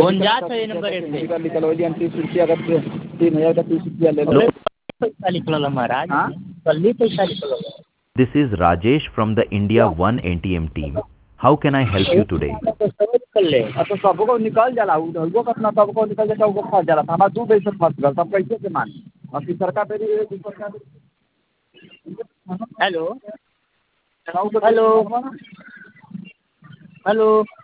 कौन जात है ये नंबर 1 पे निकल वाली 30 रुपया करके 3000 का 30 रुपया ले लो पैसा निकलल महाराज कल ही पैसा निकलल This is Rajesh from the India One ATM team. How can I help you today? निकल ले तो सबको निकल जाला उधर कितना सबको निकल जाता वो फंस जाला हमारा 2 पैसे फंस गया सब कैसे के मान असली सरकार पे हेलो हेलो हेलो